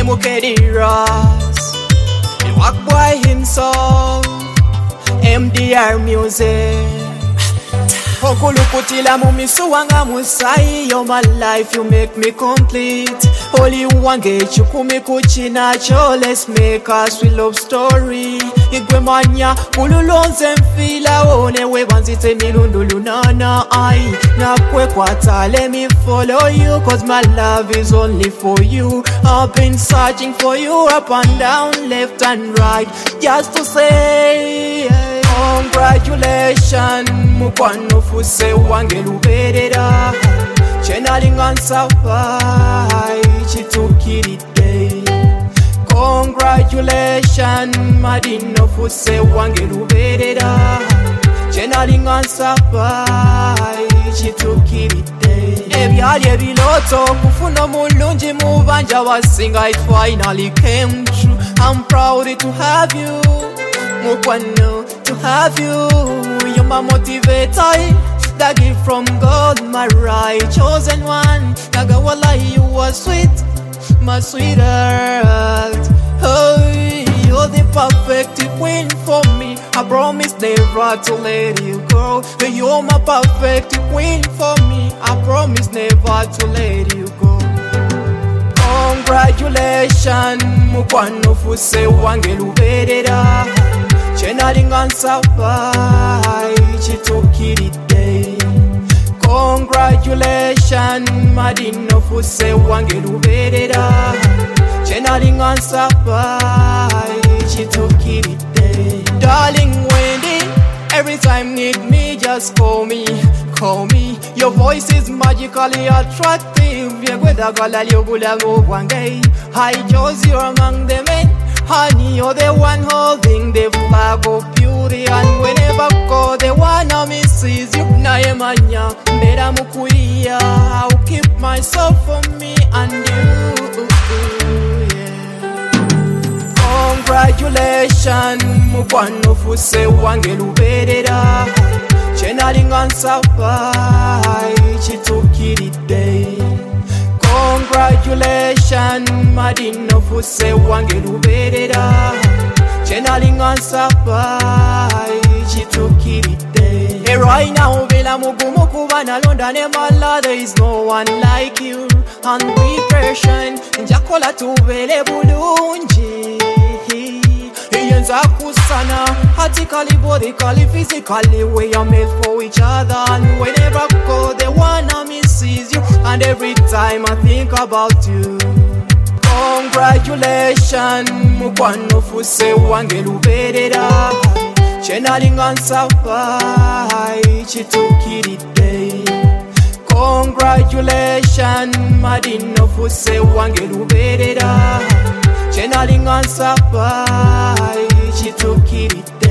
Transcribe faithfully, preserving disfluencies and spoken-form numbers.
Mukediras, the Wack Boy himself, M D R Music. Okulukutila mumisuwanga musai. You're my life, you make me complete. Holy wange chukumi kuchinacho. Let's make a sweet love story. Igwe manya kululonze mfila. One we wanzite milundu lunana ai. Na kwe kwata, let me follow you, cause my love is only for you. I've been searching for you up and down, left and right, just to say congratulations. Mukwano fuse wange luberera. Chenalingansa pai chitukiride. Congratulations madino fuse wange luberera. Chenalingansa pai chitukiride. Ebyali ebiloto kufuna mulungi mubanja wasinga, it finally came true. I'm proud to have you Mukwano, to have you. You're my motivator, that gift from God, my right chosen one. Nagawala, you are sweet, my sweetheart. Oh, you're the perfect queen for me. I promise never to let you go. You're my perfect queen for me. I promise never to let you go. Congratulations, Mukwano fuse wange luberera. Chenalingansa pai chitukiride. Congratulations madino fuse wange luberera. Chenalingansa pai chitukiride. Darling Wendy, every time need me just call me, call me. Your voice is magically attractive. I chose you among the men. Honey, you're the one holding the flag of beauty. And whenever I call, the one I miss is you. Naemanya, Mera Mukuya. I'll keep myself for me and you. Yeah. Congratulations, Mukwano fuse wange luberera. Chenalingansa pai chitukiride. Congratulations madino fuse wange luberera. Chenalingansa pai chitukiride. Hey, right now vela mugumu kuba nalonda ne mala. There is no one like you. And be patient, njakola tuvele bulungi. Yenza kusana, heartically, bodically, physically, we are made for each other. And whenever I call, the one I miss is you. And every time I think about you. Congratulations, Mukwano fuse wange luberera. Chenalingansa pai chitukiride. Congratulations madino fuse wange luberera. Chenalingansa pai chitukiride.